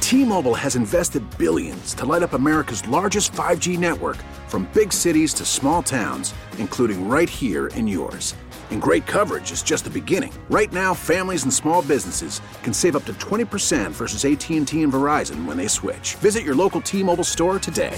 T-Mobile has invested billions to light up America's largest 5G network, from big cities to small towns, including right here in yours. And great coverage is just the beginning. Right now, families and small businesses can save up to 20% versus AT&T and Verizon when they switch. Visit your local T-Mobile store today.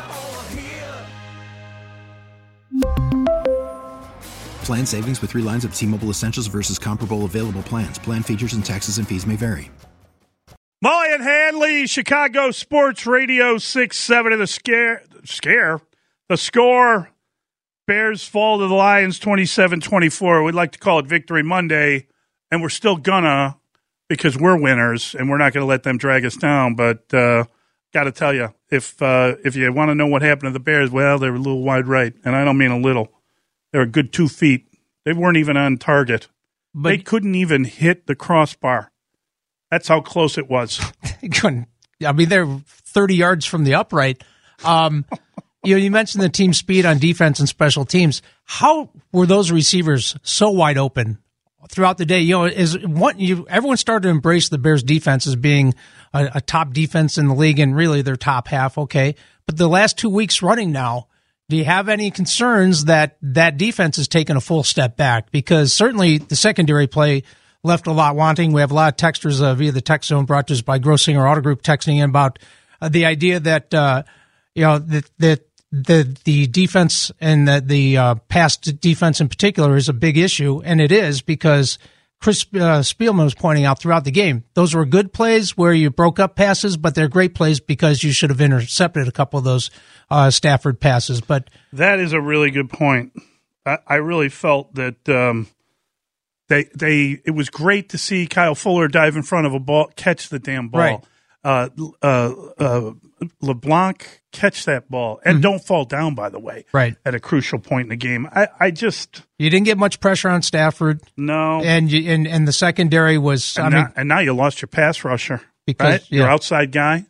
Plan savings with 3 lines of T-Mobile Essentials versus comparable available plans. Plan features and taxes and fees may vary. Molly and Hanley, Chicago Sports Radio 6-7 of the score. Bears fall to the Lions 27-24. We'd like to call it Victory Monday, and we're still gonna, because we're winners, and we're not going to let them drag us down. But got to tell you, if you want to know what happened to the Bears, well, they were a little wide right, and I don't mean a little. They were a good 2 feet. They weren't even on target. But they couldn't even hit the crossbar. That's how close it was. I mean, they're 30 yards from the upright. You mentioned the team speed on defense and special teams. How were those receivers so wide open throughout the day? Everyone started to embrace the Bears defense as being a top defense in the league, and really their top half. Okay. But the last 2 weeks running now, do you have any concerns that defense has taken a full step back? Because certainly the secondary play left a lot wanting. We have a lot of texters via the text zone brought to us by Grossinger Auto Group texting in about the idea that, the defense and the pass defense in particular is a big issue. And it is, because Chris Spielman was pointing out throughout the game, those were good plays where you broke up passes, but they're great plays because you should have intercepted a couple of those Stafford passes. But that is a really good point. I really felt that it was great to see Kyle Fuller dive in front of a ball, catch the damn ball. Right. LeBlanc, catch that ball, and don't fall down, by the way, right, at a crucial point in the game. You didn't get much pressure on Stafford. No. And the secondary was, and now you lost your pass rusher. Because right? Your outside guy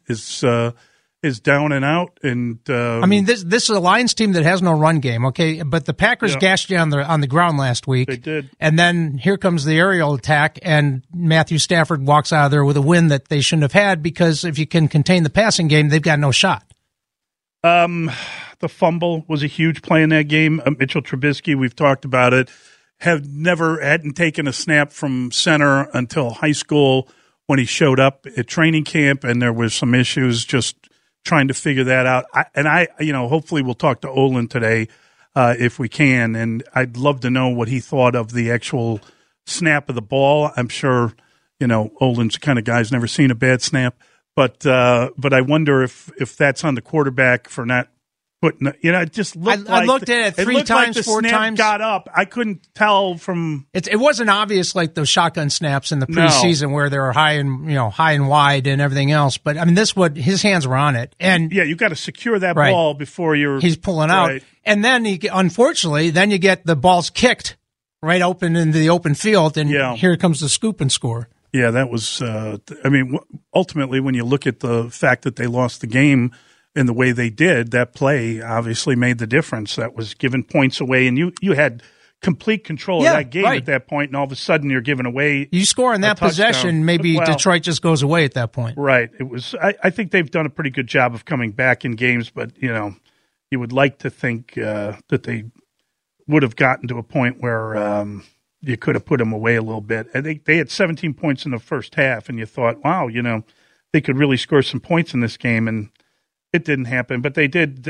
is down and out, and this is a Lions team that has no run game, okay? But the Packers gashed you on the ground last week. They did. And then here comes the aerial attack, and Matthew Stafford walks out of there with a win that they shouldn't have had, because if you can contain the passing game, they've got no shot. The fumble was a huge play in that game. Mitchell Trubisky, we've talked about it, hadn't taken a snap from center until high school when he showed up at training camp, and there was some issues just trying to figure that out. Hopefully we'll talk to Olin today if we can, and I'd love to know what he thought of the actual snap of the ball. I'm sure, Olin's the kind of guy's never seen a bad snap, but I wonder if that's on the quarterback for not putting. It just looked. I looked at it 3 times, like 4 times. Got up. I couldn't tell from. It wasn't obvious like those shotgun snaps in the preseason where they were high and wide and everything else. But his hands were on it, and you got to secure that ball before he's pulling out, and then unfortunately, you get the balls kicked right open into the open field, and here comes the scoop and score. Yeah, that was. Ultimately, when you look at the fact that they lost the game in the way they did, that play obviously made the difference. That was giving points away, and you had complete control of that game at that point, and all of a sudden you're giving away. You score in that possession, maybe Detroit just goes away at that point. Right. It was. I think they've done a pretty good job of coming back in games, but you would like to think that they would have gotten to a point where you could have put them away a little bit. I think they had 17 points in the first half, and you thought, wow, they could really score some points in this game, and it didn't happen, but they did.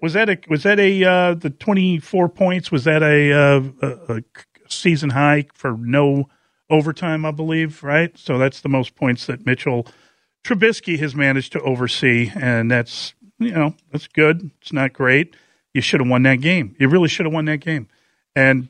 The 24 points? Was that a season high for no overtime? I believe, right? So that's the most points that Mitchell Trubisky has managed to oversee, and that's good. It's not great. You should have won that game. You really should have won that game. And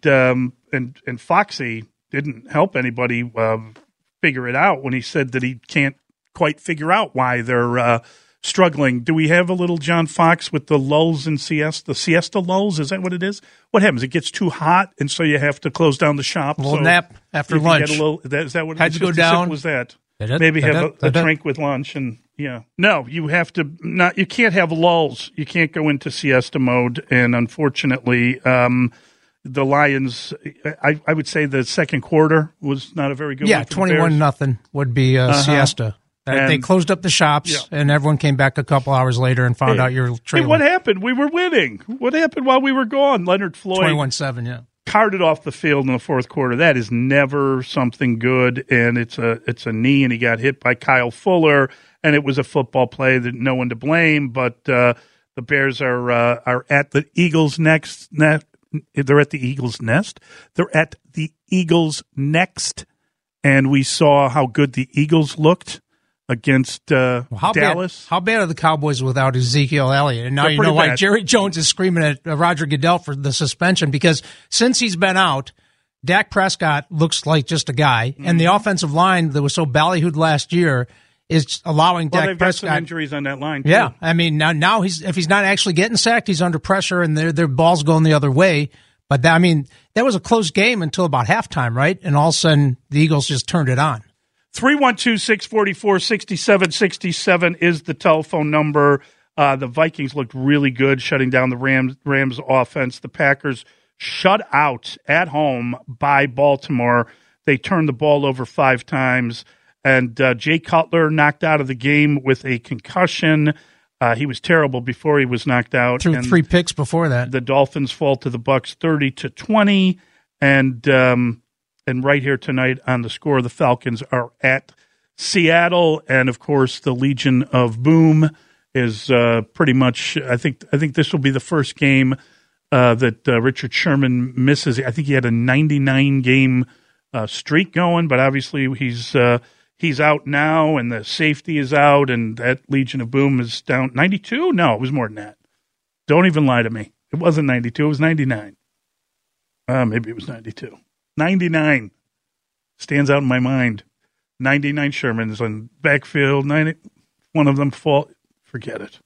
Foxy didn't help anybody figure it out when he said that he can't quite figure out why they're struggling. Do we have a little John Fox with the lulls in siesta? Siesta lulls? Is that what it is? What happens? It gets too hot, and so you have to close down the shop. A little nap after lunch. Is that what it is? Had to go down. Was that? Maybe have a drink with lunch, and no, you have to not. You can't have lulls. You can't go into siesta mode, and unfortunately, the Lions. I would say the second quarter was not a very good. Yeah, 21-0 would be siesta. They closed up the shops, and everyone came back a couple hours later and found out you're trailing. Hey, what happened? We were winning. What happened while we were gone? Leonard Floyd 21-7, yeah. Carted off the field in the fourth quarter. That is never something good, and it's a knee, and he got hit by Kyle Fuller, and it was a football play that no one to blame. But the Bears are at the Eagles' next. They're at the Eagles' nest. They're at the Eagles' next, and we saw how good the Eagles looked against Dallas. How bad are the Cowboys without Ezekiel Elliott? And now you know why bad. Jerry Jones is screaming at Roger Goodell for the suspension, because since he's been out, Dak Prescott looks like just a guy, and the offensive line that was so ballyhooed last year is allowing Dak they've Prescott. got some injuries on that line, too. Yeah, I mean, now if he's not actually getting sacked, he's under pressure, and their ball's going the other way. But that was a close game until about halftime, right? And all of a sudden, the Eagles just turned it on. 312-644-6767 is the telephone number. The Vikings looked really good shutting down the Rams offense. The Packers shut out at home by Baltimore. They turned the ball over 5 times. And Jay Cutler knocked out of the game with a concussion. He was terrible before he was knocked out. Threw 3 picks before that. The Dolphins fall to the Bucs 30-20. And right here tonight on the Score, the Falcons are at Seattle, and of course the Legion of Boom is pretty much. I think this will be the first game that Richard Sherman misses. I think he had a 99-game streak going, but obviously he's out now, and the safety is out, and that Legion of Boom is down 92. No, it was more than that. Don't even lie to me. It wasn't 92. It was 99. Maybe it was 92. 99 stands out in my mind. 99 Shermans on backfield. 90, one of them fall. Forget it.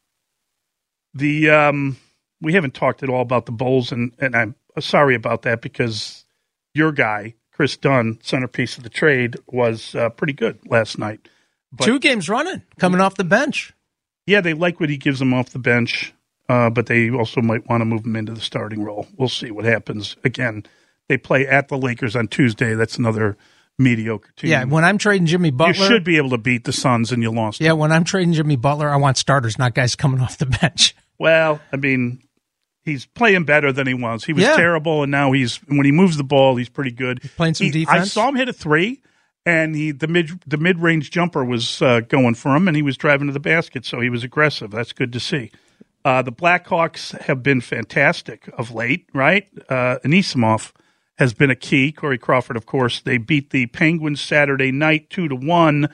We haven't talked at all about the Bulls, and I'm sorry about that, because your guy, Chris Dunn, centerpiece of the trade, was pretty good last night. But 2 games running, coming off the bench. Yeah, they like what he gives them off the bench, but they also might want to move him into the starting role. We'll see what happens. Again, they play at the Lakers on Tuesday. That's another mediocre team. Yeah, when I'm trading Jimmy Butler, you should be able to beat the Suns, and you lost. Yeah, when I'm trading Jimmy Butler, I want starters, not guys coming off the bench. Well, I mean, he's playing better than he was. He was terrible, and now when he moves the ball, he's pretty good. He's playing some defense. I saw him hit a 3, and the mid-range jumper was going for him, and he was driving to the basket, so he was aggressive. That's good to see. The Blackhawks have been fantastic of late, right? Anisimov has been a key. Corey Crawford, of course. They beat the Penguins Saturday night 2-1,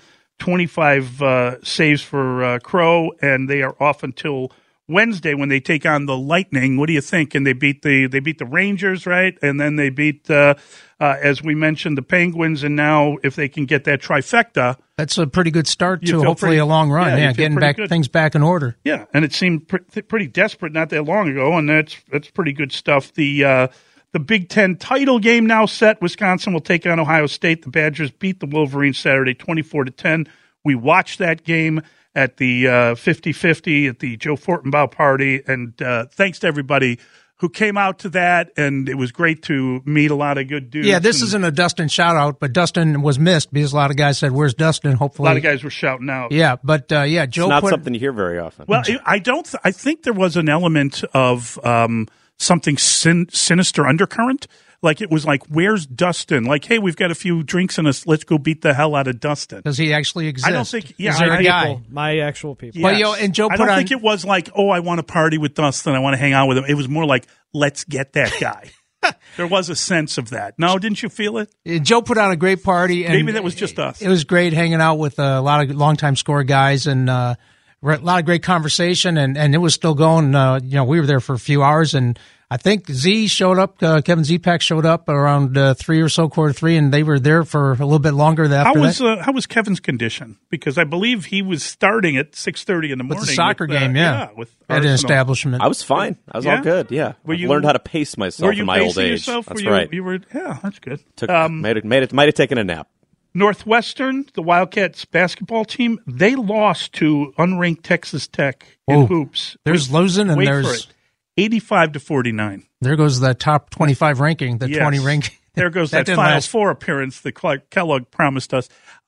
25 saves for Crow, and they are off until Wednesday when they take on the Lightning. What do you think? And they beat the Rangers, right? And then they beat, as we mentioned, the Penguins. And now, if they can get that trifecta, that's a pretty good start to hopefully a long run. Yeah, getting things back in order. Yeah, and it seemed pretty desperate not that long ago, and that's pretty good stuff. The Big Ten title game now set. Wisconsin will take on Ohio State. The Badgers beat the Wolverines Saturday 24-10. We watched that game at the 50-50 at the Joe Fortenbaugh party, and thanks to everybody who came out to that, and it was great to meet a lot of good dudes. Yeah, this isn't a Dustin shout-out, but Dustin was missed because a lot of guys said, where's Dustin? Hopefully. A lot of guys were shouting out. Yeah, but Joe it's not something you hear very often. Well, I think there was an element of something sinister undercurrent. Like, it was like, where's Dustin? Like, hey, we've got a few drinks in us. Let's go beat the hell out of Dustin. Does he actually exist? I don't think. Yeah, is there a guy? My actual people. Yes. Well, and Joe I put don't think it was like, oh, I want to party with Dustin. I want to hang out with him. It was more like, let's get that guy. There was a sense of that. No, didn't you feel it? Joe put on a great party. And maybe that was just us. It was great hanging out with a lot of longtime score guys and a lot of great conversation. And it was still going. We were there for a few hours, and I think Z showed up. Kevin Zipak showed up around 3 or so, quarter 3, and they were there for a little bit longer after that. How was Kevin's condition? Because I believe he was starting at 6:30 in the morning with the soccer game. With at an establishment. I was fine. I was all good. Yeah, I learned how to pace myself in my old age. Yourself? That's right. You were. Yeah, that's good. Might have taken a nap. Northwestern, the Wildcats basketball team, they lost to unranked Texas Tech in hoops. There's Lozen and there's 85-49. There goes the top 25 ranking, the 20 ranking. There goes that Final Four appearance that Kellogg promised us.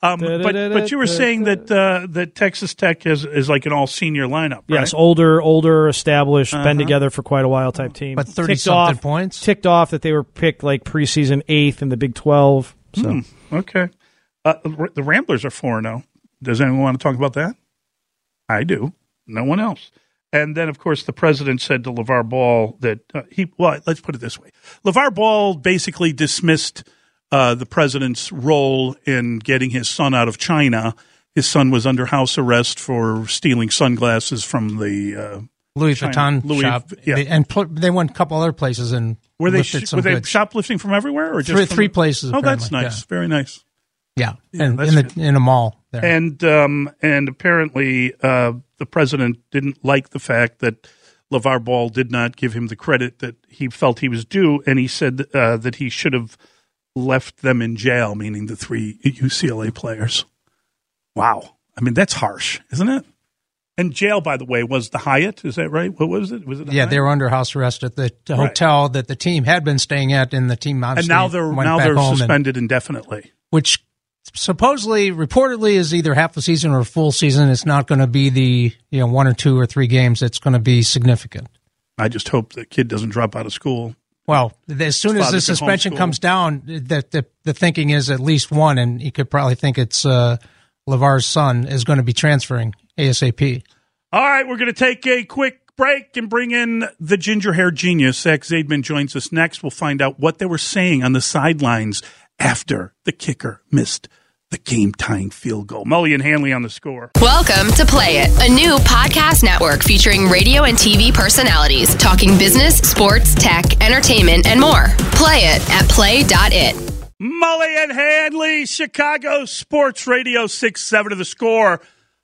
But you were saying that Texas Tech is like an all-senior lineup, right? Yes, older, established, been together for quite a while type team. But 30-something points? Ticked off that they were picked like preseason 8th in the Big 12. So. Okay. The Ramblers are 4-0. Does anyone want to talk about that? I do. No one else. And then, of course, the president said to LeVar Ball that let's put it this way. LeVar Ball basically dismissed the president's role in getting his son out of China. His son was under house arrest for stealing sunglasses from the Louis Vuitton shop. Yeah. And they went a couple other places and were they shoplifting from everywhere? Or just three places, Oh, that's nice. Yeah. Very nice. Yeah, and in a mall there. And apparently the president didn't like the fact that LeVar Ball did not give him the credit that he felt he was due, and he said that he should have left them in jail, meaning the 3 UCLA players. Wow. I mean, that's harsh, isn't it? And jail, by the way, was the Hyatt. Is that right? What was it? Was it? Yeah, they were under house arrest at the hotel that the team had been staying at, and the team obviously and now they're suspended indefinitely. Which supposedly, reportedly, is either half a season or a full season. It's not going to be the 1 or 2 or 3 games. It's going to be significant. I just hope the kid doesn't drop out of school. Well, as soon as the suspension comes down, the thinking is at least 1, and you could probably think it's LeVar's son is going to be transferring ASAP. All right, we're going to take a quick break and bring in the ginger-haired genius. Zach Zaidman joins us next. We'll find out what they were saying on the sidelines after the kicker missed the game-tying field goal. Mully and Hanley on the score. Welcome to Play It, a new podcast network featuring radio and TV personalities talking business, sports, tech, entertainment, and more. Play it at play.it. Mully and Hanley, Chicago Sports Radio 6-7 of the score.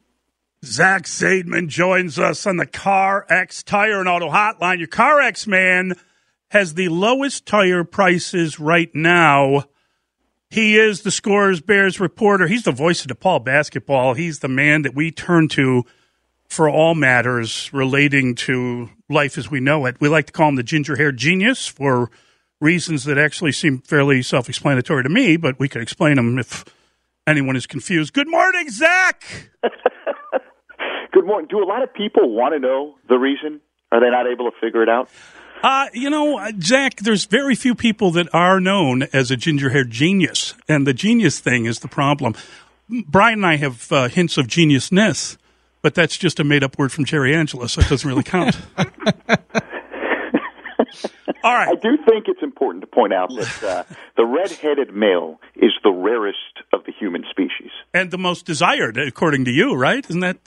Zach Zaidman joins us on the CarX Tire and Auto Hotline. Your CarX man has the lowest tire prices right now. He is the Scorers Bears reporter. He's the voice of DePaul basketball. He's the man that we turn to for all matters relating to life as we know it. We like to call him the ginger-haired genius for reasons that actually seem fairly self-explanatory to me, but we could explain them if anyone is confused. Good morning, Zach! Good morning. Do a lot of people want to know the reason? Are they not able to figure it out? Zach, there's very few people that are known as a ginger-haired genius, and the genius thing is the problem. Brian and I have hints of geniusness, but that's just a made-up word from Jerry Angelo, so it doesn't really count. All right. I do think it's important to point out that the red-headed male is the rarest of the human species. And the most desired, according to you, right? Isn't that...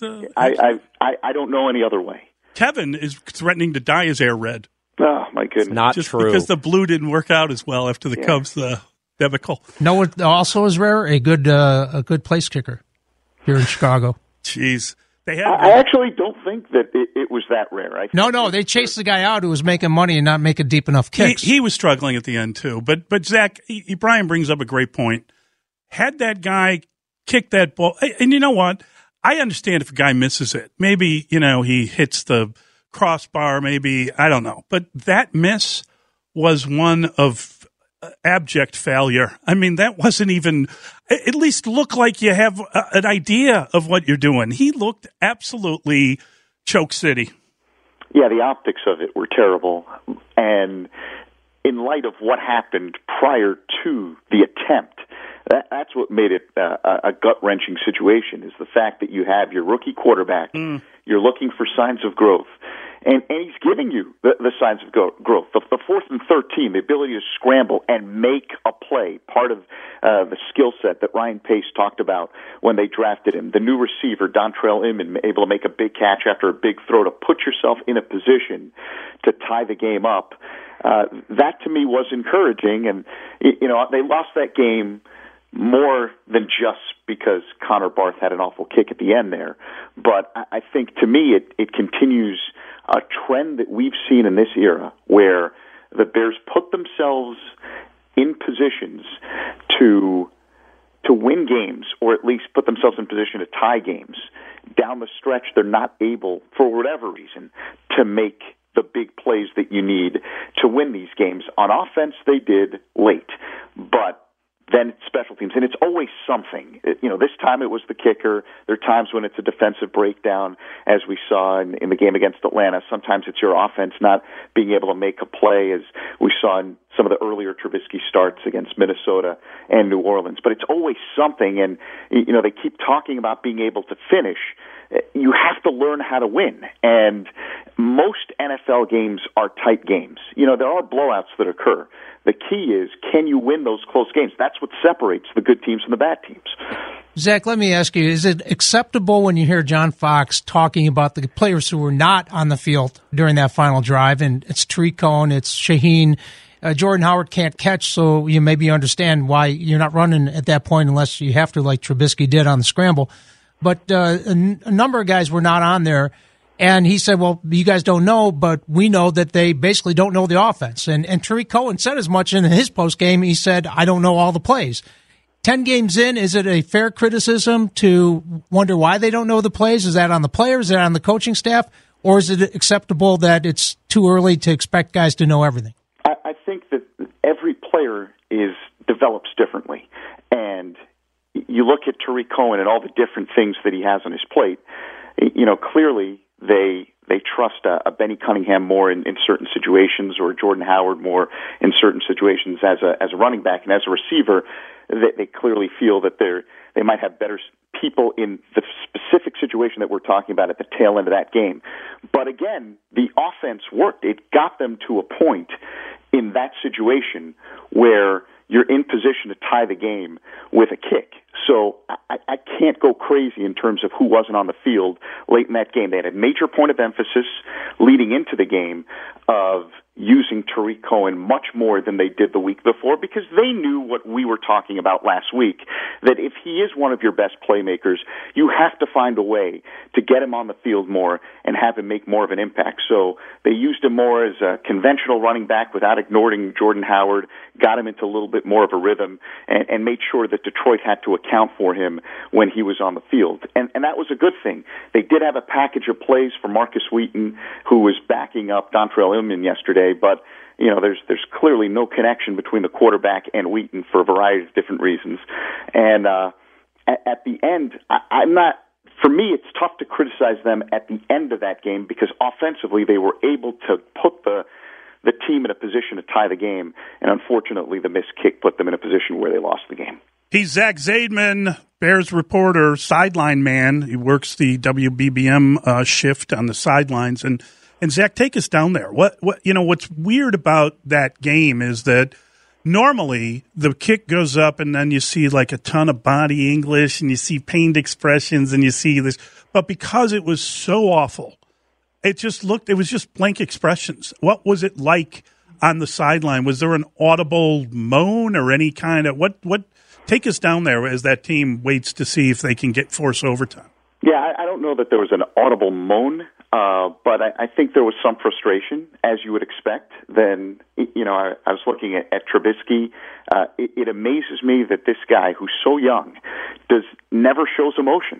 I don't know any other way. Kevin is threatening to dye his hair red. Oh, my goodness. Not just true. Because the blue didn't work out as well after the Cubs debacle. No, what also is rare? A good place kicker here in Chicago. Jeez. I actually don't think that it was that rare. No, they chased the guy out who was making money and not making deep enough kicks. He was struggling at the end, too. But Zach, Brian brings up a great point. Had that guy kicked that ball, and you know what? I understand if a guy misses it. Maybe, he hits the crossbar, maybe, I don't know. But that miss was one of abject failure. I mean, that wasn't even, at least look like you have an idea of what you're doing. He looked absolutely choke city. Yeah, the optics of it were terrible. And in light of what happened prior to the attempt, that's what made it a gut-wrenching situation, is the fact that you have your rookie quarterback, you're looking for signs of growth, and he's giving you the signs of growth. The 4th and 13, the ability to scramble and make a play, part of the skill set that Ryan Pace talked about when they drafted him. The new receiver, Dontrell Inman, able to make a big catch after a big throw to put yourself in a position to tie the game up. That, to me, was encouraging, and they lost that game more than just because Connor Barth had an awful kick at the end there. But I think, to me, it continues a trend that we've seen in this era where the Bears put themselves in positions to win games, or at least put themselves in position to tie games. Down the stretch, they're not able, for whatever reason, to make the big plays that you need to win these games. On offense, they did late, but then it's special teams, and it's always something. This time it was the kicker. There are times when it's a defensive breakdown, as we saw in the game against Atlanta. Sometimes it's your offense not being able to make a play, as we saw in some of the earlier Trubisky starts against Minnesota and New Orleans. But it's always something, and they keep talking about being able to finish. You have to learn how to win, and most NFL games are tight games. There are blowouts that occur. The key is, can you win those close games? That's what separates the good teams from the bad teams. Zach, let me ask you, is it acceptable when you hear John Fox talking about the players who were not on the field during that final drive, and it's Tariq Cohen, it's Shaheen, Jordan Howard can't catch, so you maybe understand why you're not running at that point unless you have to, like Trubisky did on the scramble. But a number of guys were not on there. And he said, well, you guys don't know, but we know that they basically don't know the offense. And Tariq Cohen said as much in his postgame. He said, I don't know all the plays. 10 games in, is it a fair criticism to wonder why they don't know the plays? Is that on the players? Is that on the coaching staff? Or is it acceptable that it's too early to expect guys to know everything? I think that every player develops differently. And you look at Tariq Cohen and all the different things that he has on his plate, clearly they trust a Benny Cunningham more in certain situations, or Jordan Howard more in certain situations as a running back, and as a receiver, they clearly feel that they might have better people in the specific situation that we're talking about at the tail end of that game. But again, the offense worked. It got them to a point in that situation where you're in position to tie the game with a kick. So I can't go crazy in terms of who wasn't on the field late in that game. They had a major point of emphasis leading into the game of using Tariq Cohen much more than they did the week before, because they knew what we were talking about last week, that if he is one of your best playmakers, you have to find a way to get him on the field more and have him make more of an impact. So they used him more as a conventional running back without ignoring Jordan Howard, got him into a little bit more of a rhythm, and made sure that Detroit had to account for him when he was on the field. And that was a good thing. They did have a package of plays for Marcus Wheaton, who was backing up Dontrell Inman yesterday, but there's clearly no connection between the quarterback and Wheaton for a variety of different reasons. And at the end, for me, it's tough to criticize them at the end of that game, because offensively they were able to put the team in a position to tie the game, and unfortunately the missed kick put them in a position where they lost the game. He's Zach Zaidman, Bears reporter, sideline man. He works the WBBM shift on the sidelines. And Zach, take us down there. What's weird about that game is that normally the kick goes up and then you see like a ton of body English and you see pained expressions and you see this. But because it was so awful, it was just blank expressions. What was it like on the sideline? Was there an audible moan or any kind of what? Take us down there as that team waits to see if they can force overtime. Yeah, I don't know that there was an audible moan, but I think there was some frustration, as you would expect. Then, I was looking at Trubisky. It amazes me that this guy, who's so young, never shows emotion.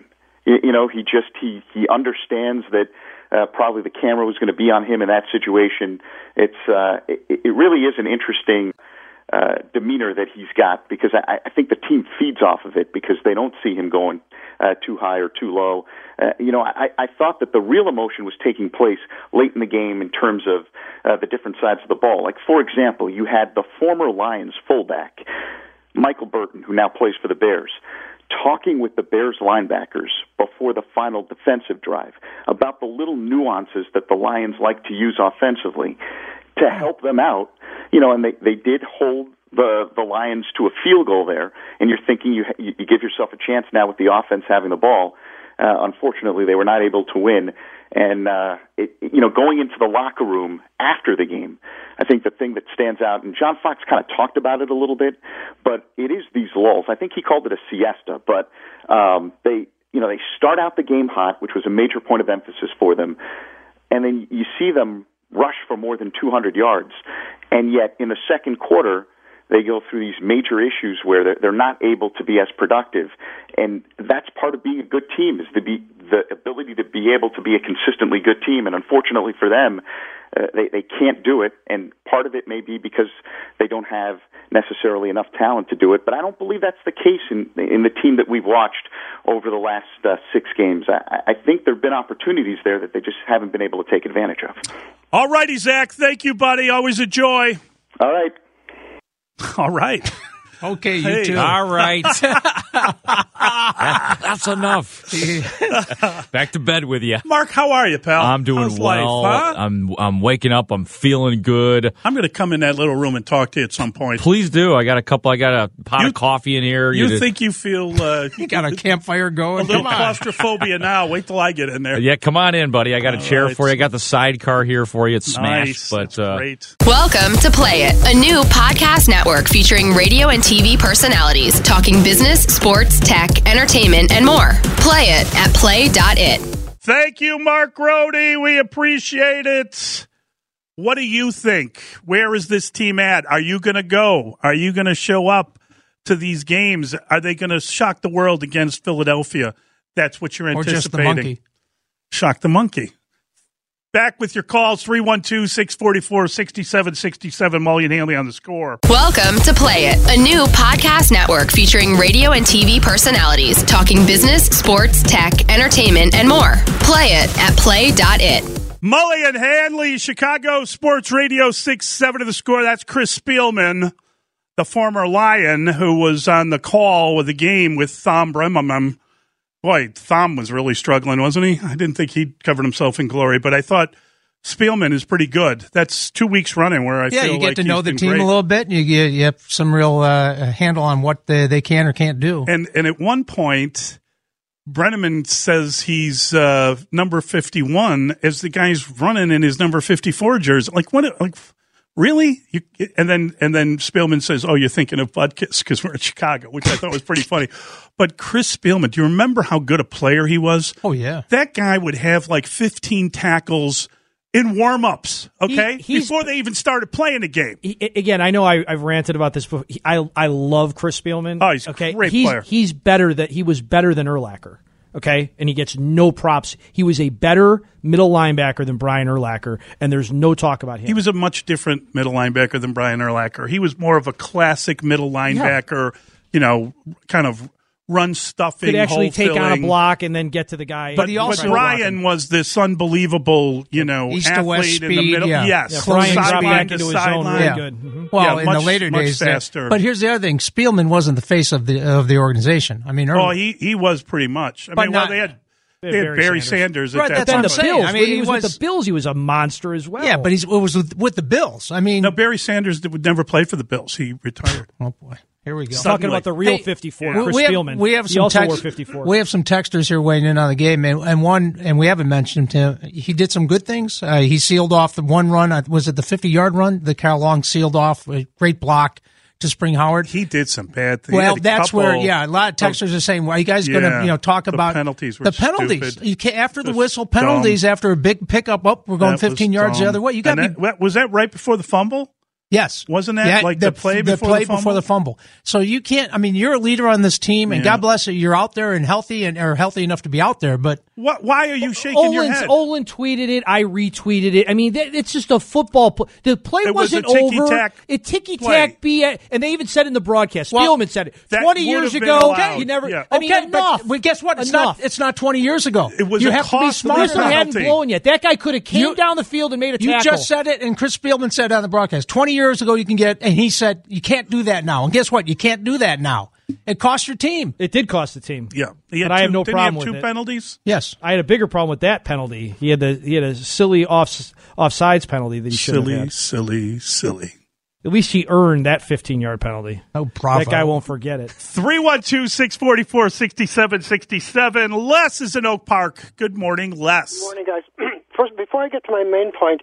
He understands that probably the camera was going to be on him in that situation. It really is an interesting demeanor that he's got, because I think the team feeds off of it, because they don't see him going too high or too low. I thought that the real emotion was taking place late in the game in terms of the different sides of the ball. Like, for example, you had the former Lions fullback, Michael Burton, who now plays for the Bears, talking with the Bears linebackers before the final defensive drive about the little nuances that the Lions like to use offensively to help them out. And they did hold the Lions to a field goal there, and you're thinking you give yourself a chance now with the offense having the ball. Unfortunately, they were not able to win. And, going into the locker room after the game, I think the thing that stands out, and John Fox kind of talked about it a little bit, but it is these lulls. I think he called it a siesta, but they start out the game hot, which was a major point of emphasis for them, and then you see them rush for more than 200 yards, and yet in the second quarter, they go through these major issues where they're not able to be as productive. And that's part of being a good team, is the ability to be able to be a consistently good team. And unfortunately for them, they can't do it, and part of it may be because they don't have necessarily enough talent to do it. But I don't believe that's the case in the team that we've watched over the last 6 games. I think there have been opportunities there that they just haven't been able to take advantage of. All righty, Zach. Thank you, buddy. Always a joy. All right. All right. Okay, you too. All right. That's enough. Back to bed with you. Mark, how are you, pal? I'm doing How's well. Life, huh? I'm waking up. I'm feeling good. I'm going to come in that little room and talk to you at some point. Please do. I got a pot of coffee in here. You think you feel... you got a campfire going? A little claustrophobia now. Wait till I get in there. Yeah, come on in, buddy. I got a chair for you. I got the sidecar here for you. It's smashed. But, that's great. Welcome to Play It, a new podcast network featuring radio and TV personalities talking business, sports, tech, entertainment, and more. Play it at play.it. Thank you, Mark Rohde. We appreciate it. What do you think? Where is this team at? Are you going to go? Are you going to show up to these games? Are they going to shock the world against Philadelphia? That's what you're anticipating. Or just the monkey. Shock the monkey. Back with your calls, 312-644-6767. Mully and Haley on the Score. Welcome to Play It, a new podcast network featuring radio and TV personalities talking business, sports, tech, entertainment, and more. Play it at play.it. Mully and Hanley, Chicago Sports Radio 6-7 to the Score. That's Chris Spielman, the former Lion, who was on the call with the game with Thom Brennaman. Boy, Thom was really struggling, wasn't he? I didn't think he'd covered himself in glory, but I thought Spielman is pretty good. That's 2 weeks running where I feel like you get to know the team great. a little bit. And you have some real handle on what they can or can't do. And at one point, Brennaman says he's number 51 as the guy's running in his number 54 jersey. Like what? Like really? And then Spielman says, "Oh, you're thinking of Butkus because we're in Chicago," which I thought was pretty funny. But Chris Spielman, do you remember how good a player he was? Oh yeah, that guy would have like 15 tackles in warm-ups, okay? Before they even started playing the game. Again, I know I've ranted about this before. I love Chris Spielman. Oh, he's a great player. He was better than Urlacher, okay? And he gets no props. He was a better middle linebacker than Brian Urlacher, and there's no talk about him. He was a much different middle linebacker than Brian Urlacher. He was more of a classic middle linebacker, kind of run stuffing, could actually take filling. on a block and then get to the guy. But Brian was this unbelievable, east to west athlete speed, in the middle. Yeah. Yes, Brian got sideline back to into his sideline. zone really good. Mm-hmm. Well, in much, the later days, faster. But here's the other thing: Spielman wasn't the face of the organization. I mean, he was pretty much. They had Barry Sanders at that then time. the Bills. I mean, he was with the Bills. He was a monster as well. Yeah, but it was with the Bills. I mean, no, Barry Sanders would never play for the Bills. He retired. Oh boy. Here we go. Talking about the real 54, Chris Spielman. We have he some also wore 54. We have some texters here weighing in on the game, and we haven't mentioned him. He did some good things. He sealed off the one run. Was it the 50-yard run that Kyle Long sealed off? A great block to Spring Howard. He did some bad things. Well, that's where, a lot of texters are saying, well, are you guys going to, talk about penalties? The penalties. Stupid. You can't, after the whistle, penalties, after a big pickup, we're going 15 yards the other way. You got was that right before the fumble? Yes. Wasn't that the play before the fumble? So you can't, you're a leader on this team, and God bless you, you're out there and healthy or healthy enough to be out there, but. Why are you shaking your head? Olin tweeted it. I retweeted it. I mean, it's just a football play. The play wasn't over. It ticky-tack and they even said in the broadcast, Spielman said it. 20 years ago, you never. Yeah. Enough. But guess what? It's not 20 years ago. It was you a have to be smart. Whistle hadn't blown yet. That guy could have came down the field and made a tackle. You just said it, and Chris Spielman said on the broadcast, 20 years ago you can get, and he said, you can't do that now. And guess what? You can't do that now. It cost your team. It did cost the team. Yeah. But I have no problem with it. Did he have 2 penalties? Yes. I had a bigger problem with that penalty. He had a silly offsides penalty that he should have had. Silly. At least he earned that 15-yard penalty. Oh, bravo. That guy won't forget it. 312-644-6767. Les is in Oak Park. Good morning, Les. Good morning, guys. First, before I get to my main point,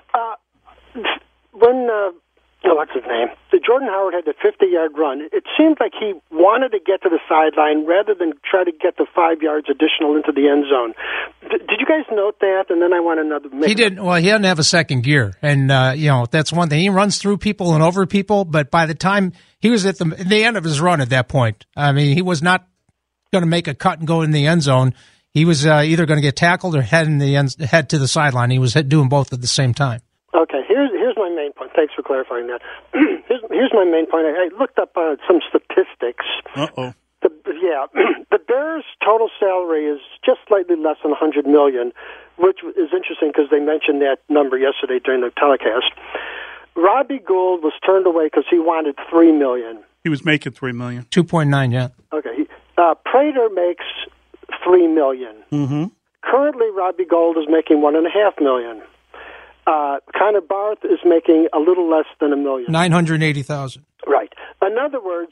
when what's his name? The Jordan Howard had the 50-yard run. It seemed like he wanted to get to the sideline rather than try to get the 5 yards additional into the end zone. Did you guys note that? And then I want another. He didn't. Well, he doesn't have a second gear, and that's one thing. He runs through people and over people, but by the time he was at the end of his run at that point, he was not going to make a cut and go in the end zone. He was either going to get tackled or head to the sideline. He was doing both at the same time. Okay, here's my main point. Thanks for clarifying that. here's my main point. I looked up some statistics. Uh-oh. The Bears' total salary is just slightly less than $100 million, which is interesting because they mentioned that number yesterday during the telecast. Robbie Gould was turned away because he wanted $3 million. He was making $3 million. 2.9, yeah. Okay. Prater makes $3 million. Mm-hmm. Currently, Robbie Gould is making $1.5 million. Connor Barth is making a little less than $1 million. $980,000. Right. In other words,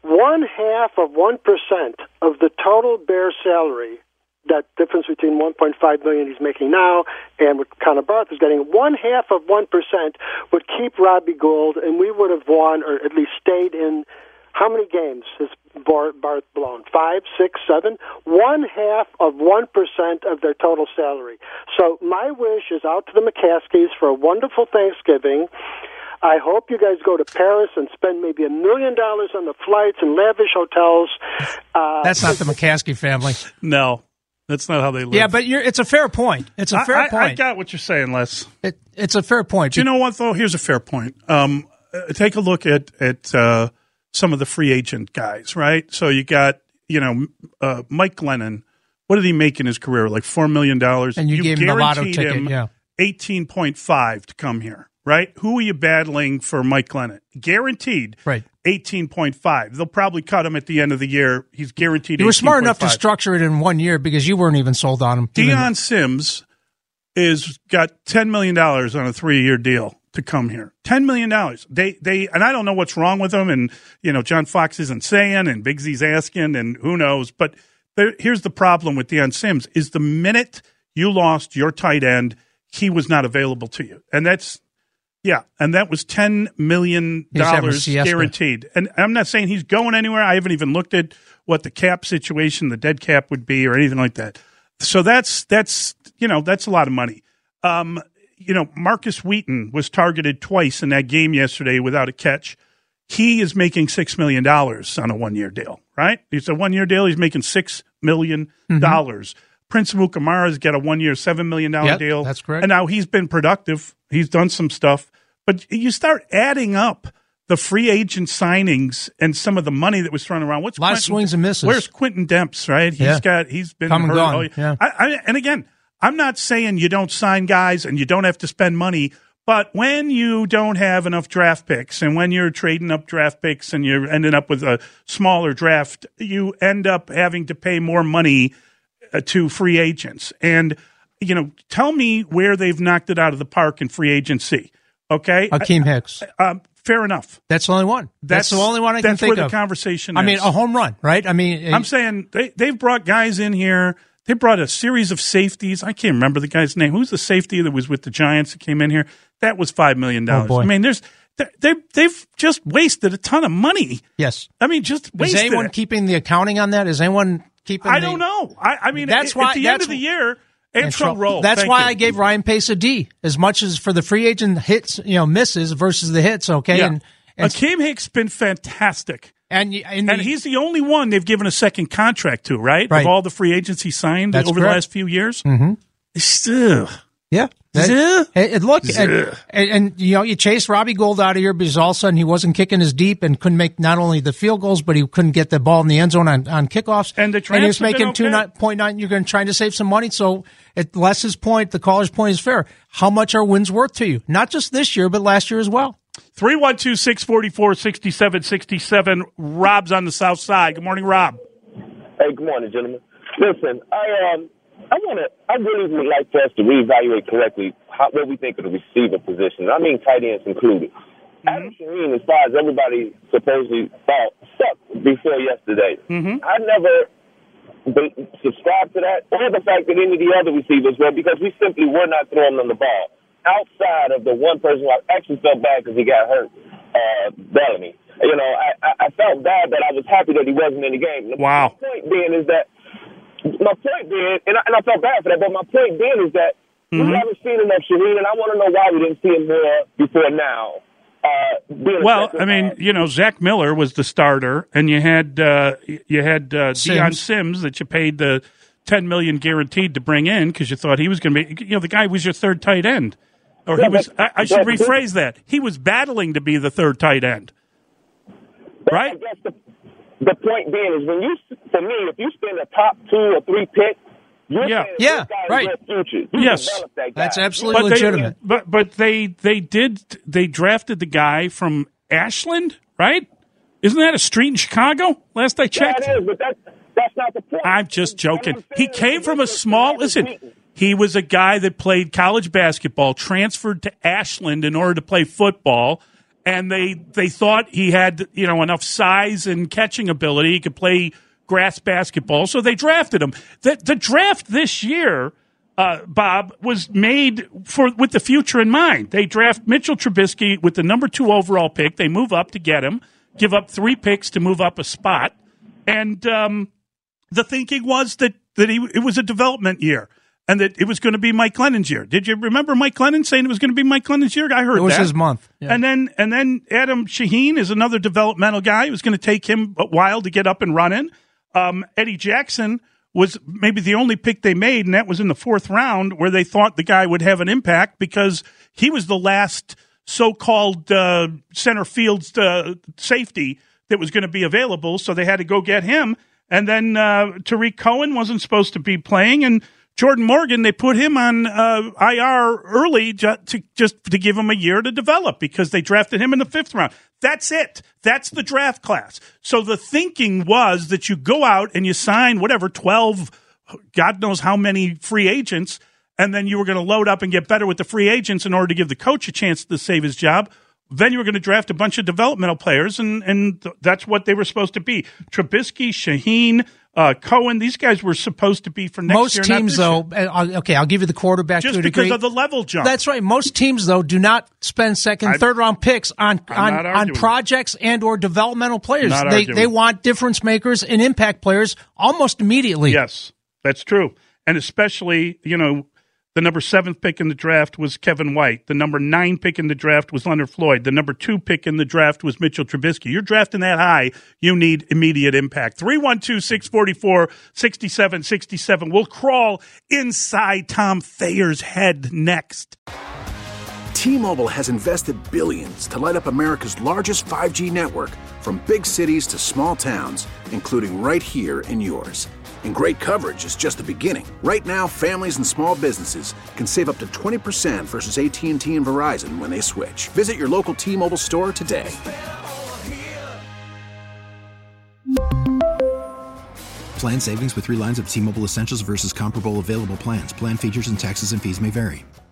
0.5% of the total Bear salary, that difference between $1.5 million he's making now and what Connor Barth is getting, 0.5% would keep Robbie Gould, and we would have won or at least stayed in. How many games has Barth blown? 5, 6, 7? 0.5% of their total salary. So my wish is out to the McCaskies for a wonderful Thanksgiving. I hope you guys go to Paris and spend maybe $1 million on the flights and lavish hotels. That's not the McCaskey family. No, that's not how they live. Yeah, but it's a fair point. It's a fair point. I got what you're saying, Les. It's a fair point. Do you know what, though? Here's a fair point. Take a look at some of the free agent guys, right? So you got, Mike Glennon. What did he make in his career? Like $4 million. And you gave him the lotto ticket, yeah. 18.5 to come here, right? Who are you battling for Mike Glennon? Guaranteed. Right. 18.5. They'll probably cut him at the end of the year. He's guaranteed. You were smart enough to structure it in 1 year because you weren't even sold on him. Deion Sims is got $10 million on a 3-year deal to come here. $10 million. They and I don't know what's wrong with them. And John Fox isn't saying, and Big Z's asking, and who knows. But here's the problem with Deion Sims: is the minute you lost your tight end, he was not available to you, and that was $10 million guaranteed. And I'm not saying he's going anywhere. I haven't even looked at what the cap situation, the dead cap would be, or anything like that. So that's a lot of money. Marcus Wheaton was targeted twice in that game yesterday without a catch. He is making $6 million on a 1-year deal, right? It's a 1-year deal. He's making $6 million. Mm-hmm. Prince Mukamara's got a 1-year, $7 million deal. That's correct. And now he's been productive. He's done some stuff. But you start adding up the free agent signings and some of the money that was thrown around. A lot of swings and misses. Where's Quentin Demps, right? He's been come and hurt. gone. And again, I'm not saying you don't sign guys and you don't have to spend money, but when you don't have enough draft picks and when you're trading up draft picks and you're ending up with a smaller draft, you end up having to pay more money to free agents. And, tell me where they've knocked it out of the park in free agency. Okay? Akeem Hicks. Fair enough. That's the only one. That's the only one I can think of. That's where the conversation is. I mean, a home run, right? I mean, I'm saying they've brought guys in here. They brought a series of safeties. I can't remember the guy's name. Who's the safety that was with the Giants that came in here? That was $5 million. Oh, boy. I mean, they've just wasted a ton of money. Yes. I mean, just wasted. Is anyone keeping the accounting on that? Is anyone keeping? I don't know. I mean, at the end of the year, roll. That's why I gave Ryan Pace a D, as much as for the free agent hits, misses versus the hits. Okay. Yeah. And Akeem Hicks been fantastic. And he's the only one they've given a second contract to, right? Of all the free agents he signed over the last few years. Mm-hmm. Yeah. You chased Robbie Gould out of here because all of a sudden he wasn't kicking as deep and couldn't make not only the field goals, but he couldn't get the ball in the end zone on kickoffs. And he was making 2.9. You're going to try to save some money. So at Les's point, the caller's point is fair. How much are wins worth to you? Not just this year, but last year as well. 312-644-6767. Rob's on the south side. Good morning, Rob. Hey, good morning, gentlemen. Listen, I really would like for us to reevaluate correctly what we think of the receiver position. I mean, tight ends included. Adam Shaheen, as far as everybody supposedly thought, sucked before yesterday. Mm-hmm. I never subscribed to that or the fact that any of the other receivers were, because we simply were not throwing them the ball. Outside of the one person who I actually felt bad because he got hurt, Bellamy. I felt bad, but I was happy that he wasn't in the game. Wow. My point being, and I felt bad for that, but my point being is that we haven't seen enough Shaheen, and I want to know why we didn't see him more before now. Zach Miller was the starter, and you had Deion Sims that you paid the $10 million guaranteed to bring in because you thought he was going to be. The guy was your third tight end. Or he was. I should rephrase that. He was battling to be the third tight end. Right. I guess the point being is for me, if you spend a top 2 or 3 picks, right. Yes, that's absolutely legitimate. But they drafted the guy from Ashland, right? Isn't that a street in Chicago? Last I checked. Yeah, it is, but that's not the point. I'm just joking. He came from a small. Listen, he was a guy that played college basketball, transferred to Ashland in order to play football, and they thought he had enough size and catching ability. He could play grass basketball, so they drafted him. The draft this year, Bob, was made with the future in mind. They draft Mitchell Trubisky with the number 2 overall pick. They move up to get him, give up 3 picks to move up a spot, and the thinking was that it was a development year and that it was going to be Mike Glennon's year. Did you remember Mike Glennon saying it was going to be Mike Glennon's year? I heard that. It was his month. Yeah. And then Adam Shaheen is another developmental guy. It was going to take him a while to get up and running. Eddie Jackson was maybe the only pick they made, and that was in the 4th round, where they thought the guy would have an impact because he was the last so-called center field safety that was going to be available, so they had to go get him. And then Tariq Cohen wasn't supposed to be playing, and Jordan Morgan, they put him on IR early just to give him a year to develop because they drafted him in the 5th round. That's it. That's the draft class. So the thinking was that you go out and you sign 12, God knows how many free agents, and then you were going to load up and get better with the free agents in order to give the coach a chance to save his job. Then you were going to draft a bunch of developmental players, and that's what they were supposed to be. Trubisky, Shaheen, Cohen, these guys were supposed to be for next year. Most teams, though, okay, I'll give you the quarterback just to a degree. Because of the level jump. That's right. Most teams, though, do not spend second, third round picks on projects and or developmental players. They want difference makers and impact players almost immediately. Yes, that's true. And especially, the number 7th pick in the draft was Kevin White. The number 9 pick in the draft was Leonard Floyd. The number 2 pick in the draft was Mitchell Trubisky. You're drafting that high, you need immediate impact. 312-644-6767. We'll crawl inside Tom Thayer's head next. T-Mobile has invested billions to light up America's largest 5G network, from big cities to small towns, including right here in yours. And great coverage is just the beginning. Right now, families and small businesses can save up to 20% versus AT&T and Verizon when they switch. Visit your local T-Mobile store today. Plan savings with 3 lines of T-Mobile Essentials versus comparable available plans. Plan features and taxes and fees may vary.